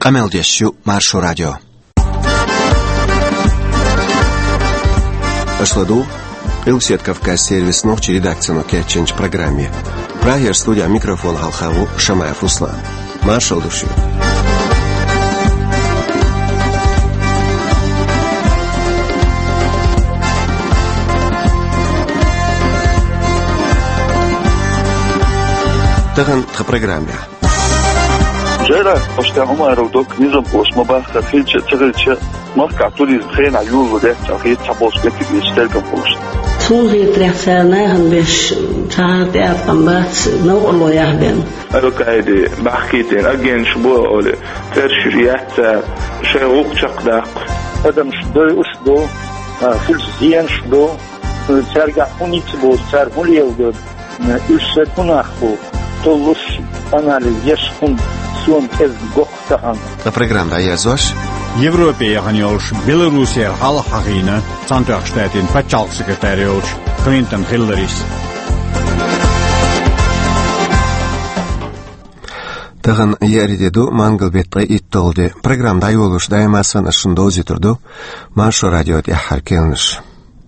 Ameldessu Marso Radio. Ашладу Илсет Кавказ сервис ночи редакцияну кетченч программе. Прагер студия микрофон Халхаву Шамаев Руслан. Маршал души. Таган в программе. Жера, после умара док низам посмоба, хилче цегелче, марка туриз хена юлу де, хит сабос бетик истелкам пош. Сунги трясана ханбеш чаате апамбас нау лояхбен. القاعدة بحكيتين أجين شبوه أولي ترشريات شيء وقشق هذا شدو أشدو فلس زين شدو ترجع أنيتبو ترجع ليودو يشتون أخو تولش أناليز يشكون سون كذ قطعان. البرنامج يازوش. Европе яғаньолш Белоруссия халық хағина Цантрах штатын патчалық секретариолш Клинтон Хилларис. Таган яридеду мангал беттай иттолды. Программда юлуш даймасан ашындози турду. Маршо радиот яхаркелныш.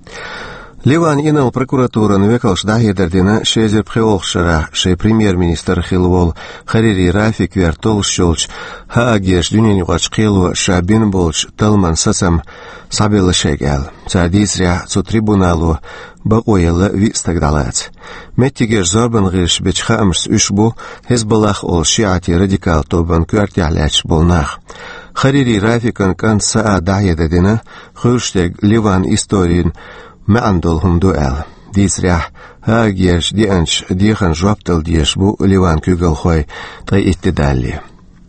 Ливан инал прокуратуран векалш дахедердина шезер пхеолшара шей премьер-министр Хилвол Харири Рафик вертол щелч хаагеш дюненюгач Хилу Шабин болч талман сасам сабела шегел. Цадисря цу трибуналу бакоела вистагдалац. Меттигеш зорбан гиш бечхамс ушбу Хизбаллах ол шиати радикал тобан квартяляч болнах. Харири Рафикан кан саа дахедердина хурштег Ливан историн ما عندهم دوال ديسريح هاجيش ديانش ديخن جوابتل ديشبو ليوان كوغل خوي طي اتدالي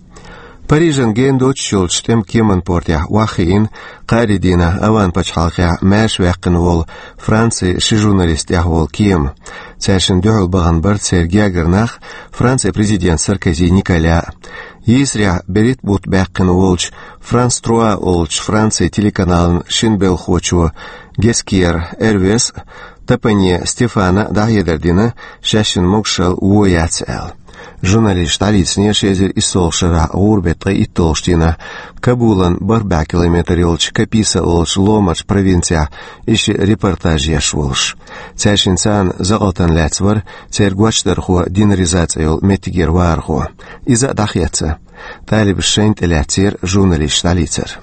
باريجن جين دوتش شولش تم كيمن بورتيح واخين قاردينا اوان بچحالقيا ماش ويقن وول فرانسي شي جورناليست يحول كيم تاشن دوغل بغن برد سيرجياغرناخ فرانسي بريزيدент ساركوزي نيكولا يسريع بريت بوت باقن وولش فرانس تروا وولش فرانسي телеканалын шинбел хочу Гескер Эрвес Тапане Стефана Дахедердина Шашин Мокшал Уояцел. Журналист столицне шезер и солшара урбетра и толштина Кабулан барба километрилч каписа олш ломач провинция иши репортаж яшволш. Цашинсан заалтан лацвар цергвачдерху динаризациол метигер варху. Иза дахьяца. Талиб шент эляцер журналист столицер.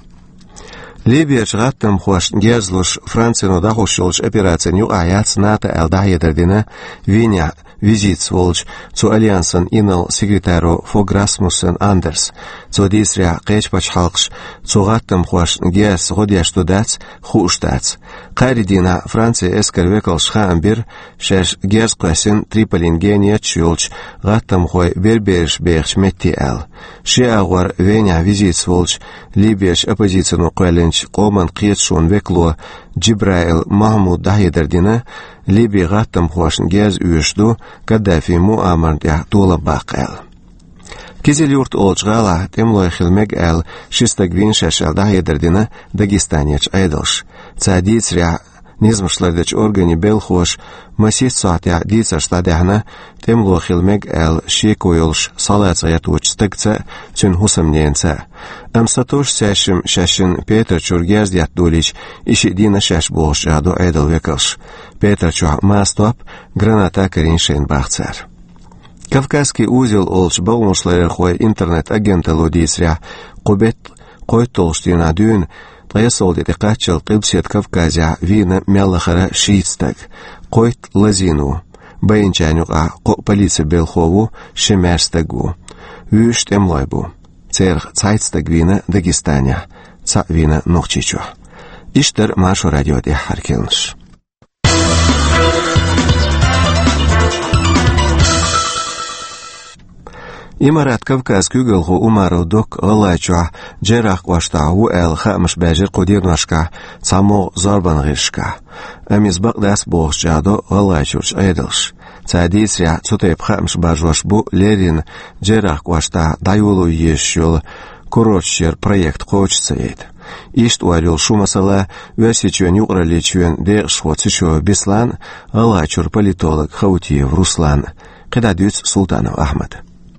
Либия жгаттам хуаш гезлуш Францину дахушулш операция ню аяц ната элдахедердина виня визит сволч цу альянсан инал секретару Фог Расмуссен Андерс цу дисря кечпач халкш цу гаттам хуаш гез годяш тудац хуштац каридина Франция эскервекалш хаамбир шеш гез класин Триполингения чулч гаттам хой берберш бехч метти эл шиагвар веня визит сволч Либияш оппозицину квеленч قومن قيت شون وكلو جبرائيل محمود دهيدردينا ليبي غاتم خواشن جاز اوشدو قدافي مؤامر ده طول باقال كيزل يورت اولجغالا تملو خلمك ال شستقوين شاشال دهيدردينا داغستانياч айдалш цадиц ря низмшлардыч органи белхош масис саатя дица штадахна темло хилмек эл шекойлш салацаятуч стыкца чын хусамненца амсатош сашим шашин Петр Чургез дятдулич иши дина шаш болшаду айдал векалш Петр Чуа мастоп граната кариншен бахцар Кавказский узел олш баумшлэр хой интернет-агента лодисря кубет койтолштина дюн Таясолди текачел Кылсет Кавказя вина мялахара шиитстак койт лазину байнчанюга полиция белхову шемерстагу вюш темлойбу церх цайтстаг вина Дагестания ца вина нохчичу иштер Маршо радио де харкелнш إمارات كوكاز كوغلغو أمارو دوك غلاجوا جراح واشتا وال خامش باجر قدير ناشكا تامو زربان غيرشكا أميز بقداس بوغش جادو غلاجوش أيدلش تاديس ريا تطيب خامش باجوش بو ليرين جراح واشتا دايولو يشيول كوروتشير проект хочется ед. Ишт уарил шумасала весичуен юраличуен де швоцичу Беслан غلاجور политолог Хаутиев Руслан. Кедадюц Султанов Ахмад.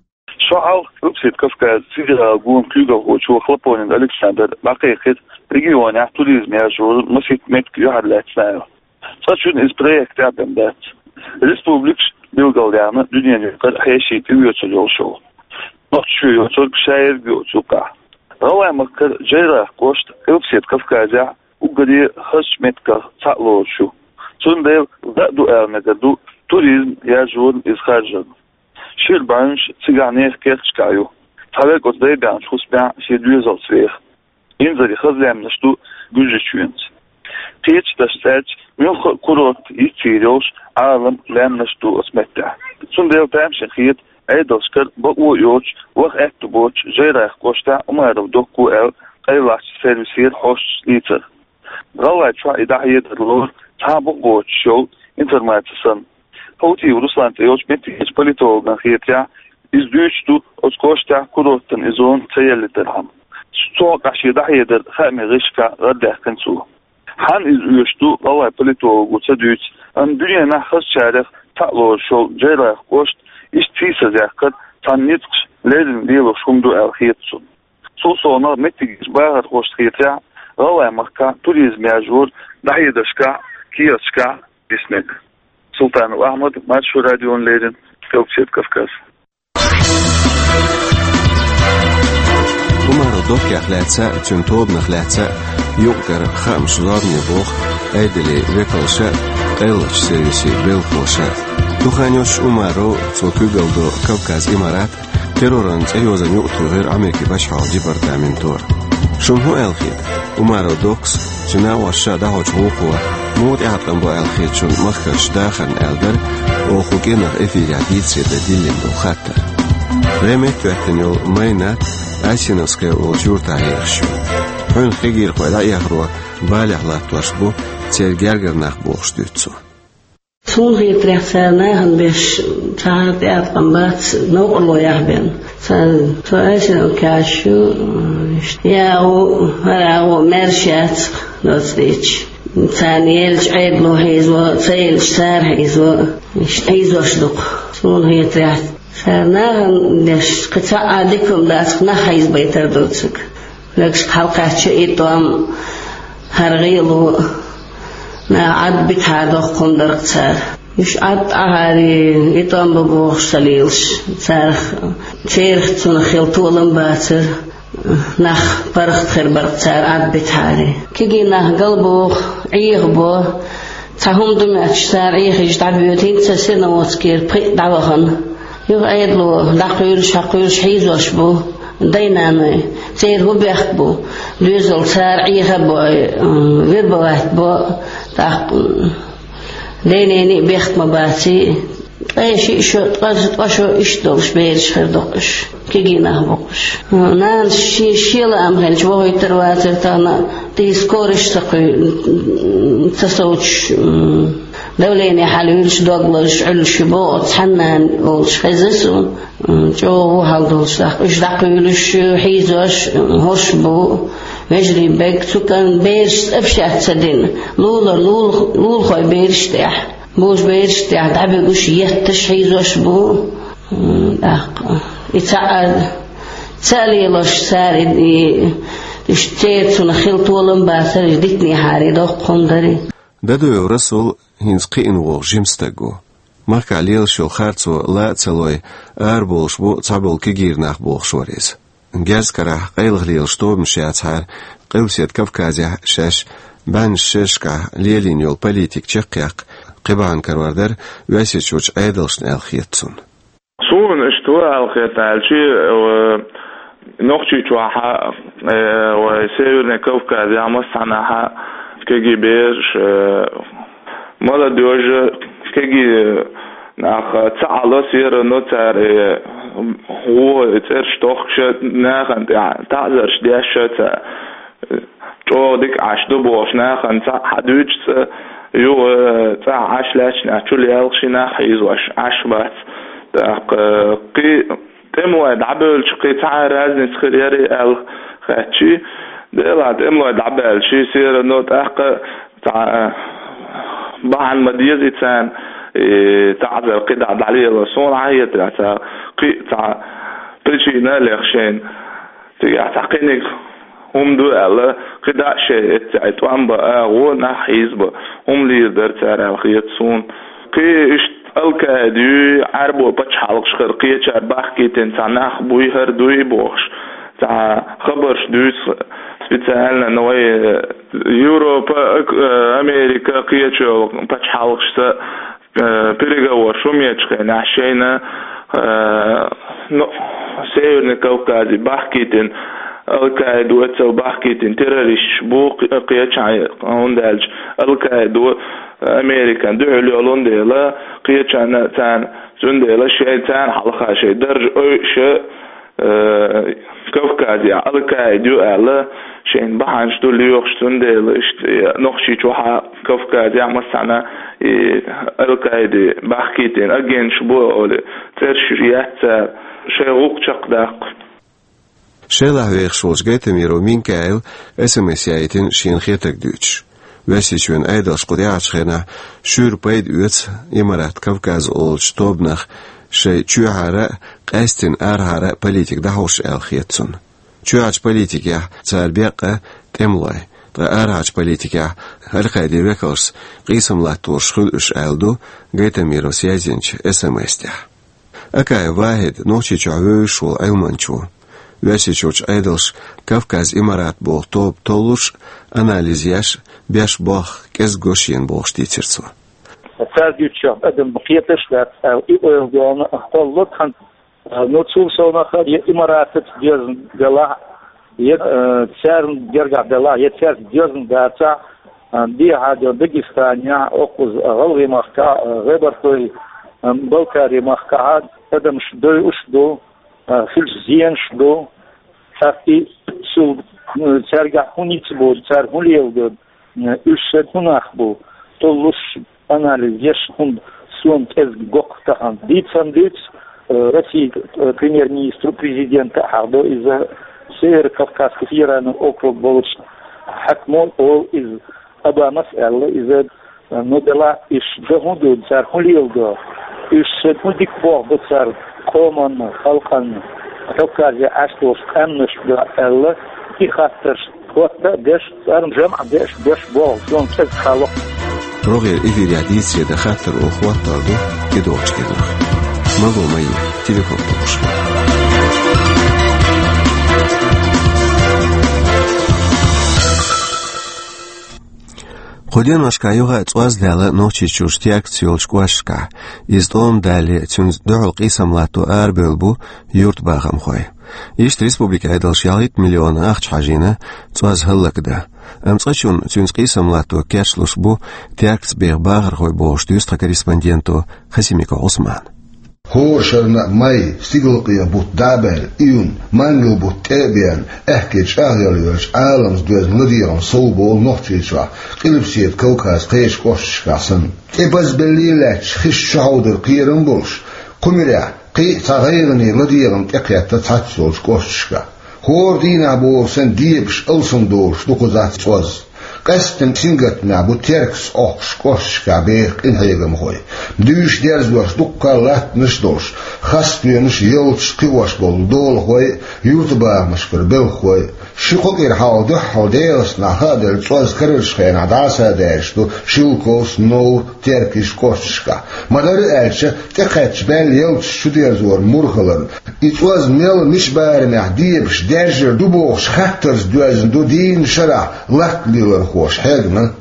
شعال أبسط كفكاز سيجرا قوم كيوغا وشو خلبون الألكسندر بقيقة ريجيون توريزم يجور مسيت متك يحد لاتسنايو ساتشون إز بريكت أبن دات Respubliks Bilgalyanı dünyanın heşiti üyesi yolşu. Nokçu yolçuk şehir yolçuka. Ravamakır ceyra koşt Öpset Kafkazya ugari hışmetka çatlolşu. Sundev da duelmegadu turizm yajun izharjın. Şirbanş siganer kerçkayu. Talek odaygan şusben şedüyezal sveh. İnzari hızlemniştu gücüçüyünz. Teç daştaç müh kurot içiriyoruz alım lemniştu osmetta. Sundev tamşın khiyet aydoskar bu yoç vaq ettu boç jeyra koşta umarım dokku el qaylaç servisir hoş liter. Ravay çwa idahiyet lor tabu boç show informatsiyon. Hoti Ruslan yoç metis politologdan khiyetya izdüçtu os koşta kurotun izon tayeliterham. Soğuk aşidahiyet khami gışka raddah kansu. Han iz üyüştü ravay politologu tsadüç an dünyana xas çarıq ta'lor şol jeyra koşt İştiyse zâkıt tanıtç lerin diyor şundu elhiyetsun. Sonra metigis bağır hoştiyete ravay makka turizm yajur dahidaşka kiyaşka ismek. Sultan Ahmet Maçu Radyon lerin Gökçet Kafkas. Umarım dokyaxlatsa üçün tobnaxlatsa yoqgar xamsuzarni box aydili vekalsa qaylaç servisi belxoşa. Туханёш Умаро цокугалдо Кавказ имарат терроран цайозан юқтугер Америки башхал департаментор. Шумху элхид Умаро докс чуна ваша дахоч вухуа мод яхтан бо элхид чун махкаш дахан элдер охугенах эфириадит седа диллинду хаттар. Ремет туэттен йол майнат Асиновская олчурта айршу. Хön хигир хойда яхруа баляхлат туашбу цергергернах бохштүтсу. Soonhir trechsanahan besh tahat atqambat noqloyah ben. So asino kashu ya o harago mershat nosdich. Taniyelch aydlo hizwa sayelch sar hizwa hizwashduk. Soonhir trech sanahan besh qita'adikum dasqna hiz baytardutsuk. Laksh halqachi itam harghilu na ad bithado qondarq sar ish ad ahari itam bu salils sar cherx tun khiltulan batsar nach parq khirbarq sar ad bithari kigina qalbu ayghbo tahum dumat sar aygh jtabiyotin tsasina waskir dawahan yo aydlo daqyur shaqyur hizwashbu daynamay cher hu biakhbu düzol sar aygh verbaat bo ليني بيخت مباتي أي شيء شو تقاشو إيش دوش بيرش خير دوش كيجينا بقش نان شيء لا أمهل جوه يترواتر تانا تيسكورش تقي تسوتش دوليني حلوش دوغلش علش بوت حنان ولش خزسو جوه هالدوش إيش دقيلش حيزوش هوش بو مجري بيك سكان بيرش أفشات سدين لول خوي بيرش تاح بوش بيرش تاح دعبي قوش يهتش حيزوش بو يتعاد تالي لش سارد اشتيت ونخلط ولن باسر جديتني حاري دوق قندري دادو رسول هنسقين وغ جمستاقو مارك عليل شو خارتو لا تسلوي أربولش بو تعبول كيجير ناخ بوغ شوريز نجاز كراه قيلغ ليل شتو مشيات هار قيوسيت كافكازيا شاش بان شاشكا ليلين يول بوليتيك تشقيق قبان كرواردر واسيت شوش ايدلشن الخيتسون سون اشتوا الخيت الشي نوختي تواها وسيرنا كافكازيا مصنعها كيجي بيرش مالا دوج كيجي nach Zahler sehr nutzer hohe Zerstochsche nach und ja da der Schütze jo dik ashdo bosh nach und hadüch jo ta ashlach naturally alshina hizwash ashbat da qi temo dabel qi ta'raz niskhiri al khachi da temo dabel shi sir not aq ta بعد مديزتان تعذر قطع عليه الصون عهية قطع تجينا لخشين تيعتقينك هم دو الله قدع شيء اتعت وعم بقى حزب هم ليدر ترى خيتصون كي الكادو عربو بتش حلق شرقية شرباح كي تنسانخ بوي هر دوي بوش تاع خبرش دوس سبيتالنا نوي يوروبا امريكا قيتشو بتش حلق شتا переговор шумечка нашейна سيرنا كوكازي بحكيتن القاعدة وتسو بحكيتن تيروريست بو قيتشاي اوندالج القاعدة امريكان دولي اولونديلا قيتشانا تان زونديلا شيء تان حلقة شيء درج شيء كوكازي القاعدة على شين بحانش دولي يوخشتونديلا نخشي توحا كوكازي عمسانا القاعدة بحكيتن اجين شبو اولي ترشريات شيء وقتشق داق شيلا ويخشوش جيتميرو مين كايل اسمس يايتن شين خيتك دوتش واسيشون ايداش قديعش خينا شور بايد اوت امارات كوكاز اولش توبنخ شي چوهارا قاستن ارهارا بوليتيك دهوش الخيتسون چوهاج بوليتيك يا تالبيقه تملاي ارهاج بوليتيك يا القاعدة ويكورس قيسم لاتورش خلوش الدو جيتميرو سيازينش اسمس تيا اكاي واحد نوشي چوهوش والعلمانچو واسيشوش ايدلش كوكاز امارات بول توب تولوش анализяш бяш бах кез гошин боштитирцо تاجيتشا ادم بقيتش لا ايغون اختلط كان نوتسو سونا خدي امارات ديزن دلا يتسارن جرجع دلا يتسار ديزن داتا دي هذا دغستانيا اوكوز غلغي مخكا غبرتوي بلكاري مخكا ادم شدوي وشدو فيلز زين شدو تاكي سو ترجع هونيت بو تر هوليو üsset hunachbu tolus анализ ешхун сон тез гоктахан дитсан дитс России премьер-министру президента Хардо из Северо-Кавказского федерального округа Болуч Хакмон ол из Абамас Элла из Нодела иш дохуду цар хулилго üsset худик бо цар коман халкан Кавказе аштош камныш Элла и хатташ Кота деш сарм жам деш бол сон тез халок روغير إفيريا ديسيا دا خاطر أخوات تاردو كدوش كدوخ مالو ماي تليفون توش قدين مشكا يوغا اتواز دالا نوشي چوشتياك تيولش قواشكا إزدوم دالي تنز دعو قيسم لاتو آربيلبو يورت باغم خوي يشت ريسبوبليكا ايدلش ياليت مليون اخش حاجينا تواز هلك دا امسقشون تنز قيسم لاتو كاشلوش بو تياكس بيغ باغر خوي بوش دوسترا كوريسبوندينتو خسيميكو عثمان هورشرنا ماي سيغلقيا بوت دابل ايون مانجل بوت تابيان احكي شاغياليوش عالمز دوز نديران صوبول نوختيشوا قلبسيت كوكاز قيش قوشكاسن اباز بليلاتش خش شعودر قيرن بوش قمرا قي تغيرني نديران تقيات تاتشوش قوشكا هور دينا بورسن ديبش السن دوش دوكوزات سوز قستن سنگتنا بو تركس اوش قوشكا بيخ انهيغم خوي دوش درزوش دوكا لات نشدوش خاستوينش يلتش قوش بول دول خوي يوتبا مشكر بل خوي شقوق إرحاو دحو ديلس نهادر تواز كرش خين عداسا داشتو شلكوس نور تركيش قوشكا مدار ألشا تقاتش بال يلتش شو ديرزور مرخلر إتواز ميل مش بارمح ديبش داجر دوبوش خاترز دوازن دو دين شرع لات ليلر خوش حاجنا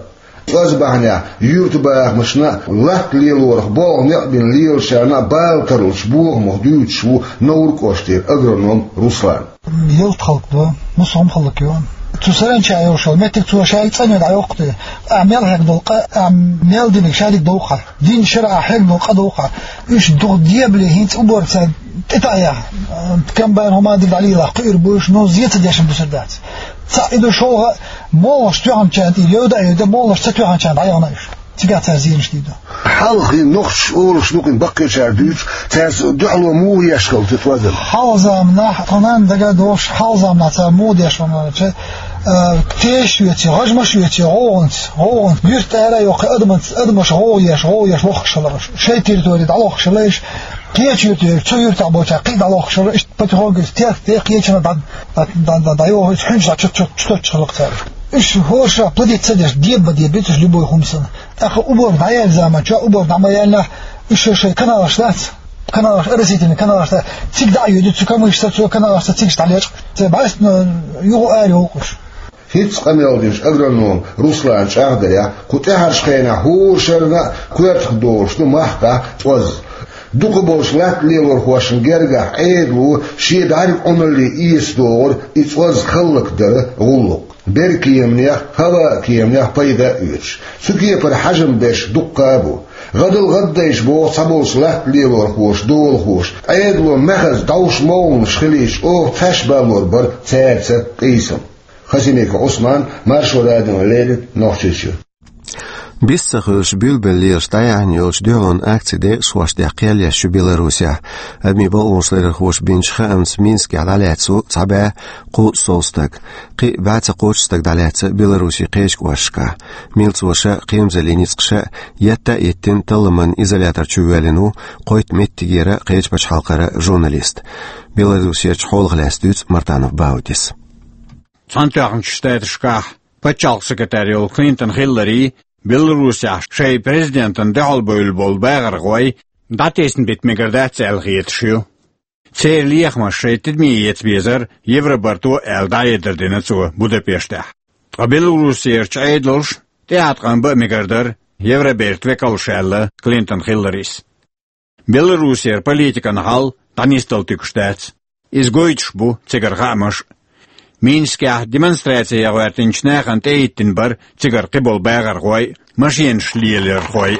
تواز بحنا يوتبا مشنا لات ليلور بول نقبن ليل شرنا بالترلش بوغ مهدود شو نور كوشتير أغرنون روسلان يلت خلقدو نصهم خلقيون تسرن شاي وشل متك تو شاي تصنع عقد اعمل هيك دوقه اعمل دينك شادك دوقه دين شرع هيك دوقه ايش دو ديبل هيت ابور سد تتايا كم بينهما دي علي قير بوش نو زيت ديش بسدات صايدو شو موش تو كانت يودا موش تو كانت عياناش تيجات زين جديده حلقي نخش اورش نوقن بقي شاردوش تاس دعلو مو يشكل تتوازن حالزامنا طنان دغا دوش حالزامنا تا مو ديشونا تيش يتي هجمش يتي هونت غيرت على يق ادمش هو يش وخشلش شي تيرتوري على خشلش كيتشوتي تشويرت أبوشا قيد الله خشر إيش بتهوجس تيك كيتشنا دا يو حنش تشتوت خلق تعرف إيش هو شا بدي تصدق دي بيتش لبوي خمسة أخو أبور دعيا زمان شو أبور دعيا إيش شيء كنا رشلات كنا رسيتني كنا رشلات تيك دعيو دي تكمل يشتغل كنا رشلات تيك تعليق بعد يو آري وقش هيتس قميلديش أجرنوم روسلان شاهدريا كتهرش خينا هو شرنا كويرت دوش نو محكا توز دوك بوش لات ليلور خواشن جرجع عيدلو شي دارك أنولي إيستور إتوز خلق در غلق بركيمنيا هوا كيمنيا بيدا إيش سكية پر حجم بيش دقابو غدل غديش بو صبوش لات ليلور خوش دول خوش عيدلو مخز دوش مون شخليش أو فش بالور بر تارسة قيسم خزينيك عثمان مارشو رادن ليلت نوشيشو Бисцахуш бюлбеллиш таянилш дёлон акциде шваш дякельяш Белоруссия. Адми болуншлер хуш бинчхамс Минск адаляцу цабе ку солстак. Қи баца қочстак даляца Белоруссия қешк вашка. Милцуша қимзелиницқша ятта еттин тылымын изолятор чувелину қойт меттигера қешбач халқара журналист. Белоруссия чхолгластуц Мартанов Баудис. Цантахн штатшка пачал секретарь Клинтон Хиллари Белоруссия шей президентен дәлбөйл бол бәгәргой датесен битмегердәт әлгиетшү. Церлиях шейтедми етбезер Евробарту әлдайдерденецу Будапештә. Белоруссия чайдлш театран бәмегердер Евроберт векалшәлле Клинтон Хилларис. Белоруссия политикан хал танистал тикштәт. Изгойч бу цигәргамаш Минскә демонстрация вартынчнаган тейтин бар цигар кыбыл бәгәр гой машин шлиелер гой.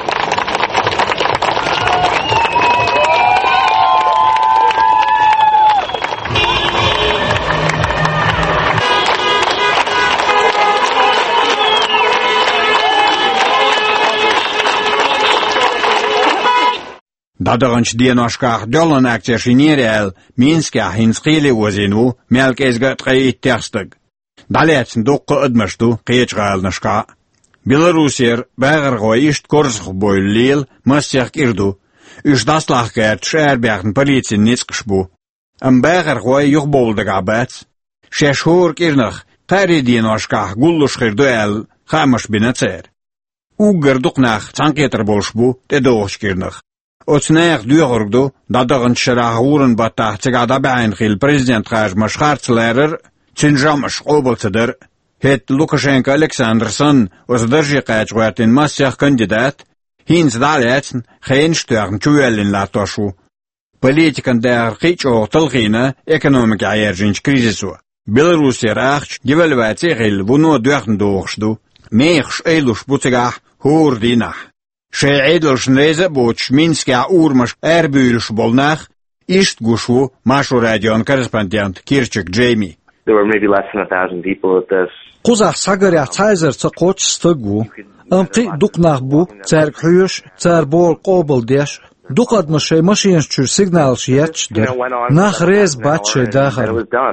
Дадыгынч деношках дёлын акцияшинерел Минскә хинскили өзину мелкезгә тәйттәстык. Далецн дукка ыдмышту кыечгалнышка. Белоруссия бәгәргой ишт корсх бойлил масяк ирду. Үш даслахкәт шәрбәгн полиция нецкшбу. Ам бәгәргой юк булды габәт. Шешхур кирнах qaри деношках гуллуш хирдуэл хамаш бинацер. Угер дукнах цанкетер болшбу тедош кирнах. Оцнех дуйгоргду дадагын шарахурын бата цигада байн хил президент хаж машхарцлерер цинжамаш облцедер хет Лукашенко Александрсон оздержи качватин массах кандидат хинс далецн хейн штörn чуелин латошу политикан дер хичо толгина экономика аержинч кризису Белоруссия рахч девальвация хил вуно дуахн доохшду мехш эйлуш буцигах хурдинах Шейдлш нрезе боч Минскә урмаш эрбүлш болнах ишт гушу Машу радион корреспондент Кирчик Джейми. There were maybe less than 1,000 people at this. Кузах сагаря цайзер цакоч стыгу. Амти дукнах бу церкхюш цербол қобылдеш. Дукадмашей машинчур сигнал шиячдер. Нах рез батчей дахар.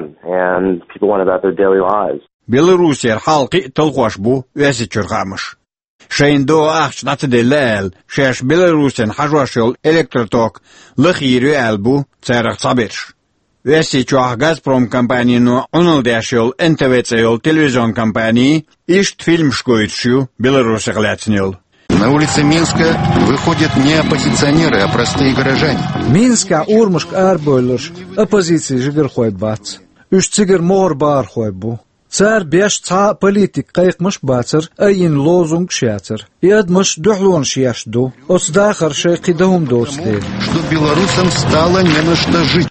And people went about their daily lives. Белоруссия халқи толғаш бу веси чурхамыш. Шейндо ахч нацделэл шеш Белорусен хажвашел электроток лхиру албу церах цаберш. Веси чуах Газпром компанию унылдашел НТВЦел телевизион компании ишт фильм шкоитшу Белоруссия гляцнел. На улице Минска выходят не оппозиционеры, а простые горожане. Минска урмушк арбойлыш оппозиции жигерхой бац. Үш цигер мор бар хойбу. Цар беш ца политик кайкмыш бацыр, айин лозунг шяцыр. И адмыш духлон шяшду. Оцдахар шейкидахум досты. Что белорусам стало не на что жить.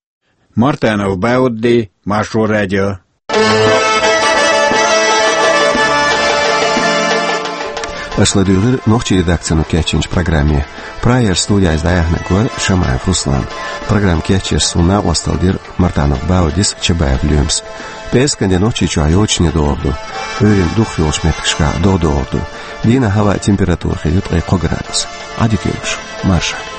Мартанов Баудди, Машу радио. Ашладюгер ногчи редакцияны кечинч программе. Прайер студия издаяхны гор Шамаев Руслан. Программ кечиш суна осталдир Мартанов Баудис Чебаев Люмс. Песканде ночи чуайочни доорду. Өрин дух ёшметкшка додоорду. Дина хава температура хидут 3 градус. Адикюш. Марша.